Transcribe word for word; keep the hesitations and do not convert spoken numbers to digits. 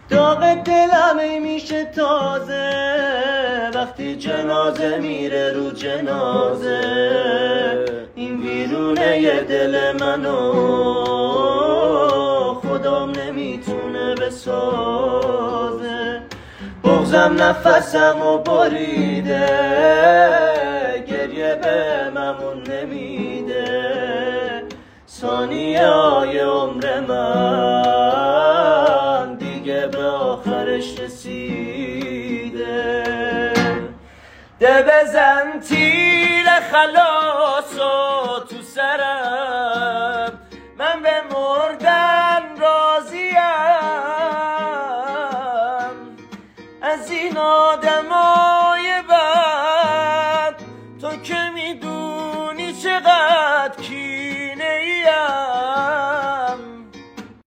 داغ دلم میشه تازه وقتی جنازه میره رو جنازه. این ویرونه ی دل منو خدام نمیتونه بسازه. بغضم نفسم و بریده گریه به ممون نمیده. ثانیه های عمر من دیگه به آخرش رسیده. ده بزن تیر خلاص و تو سرم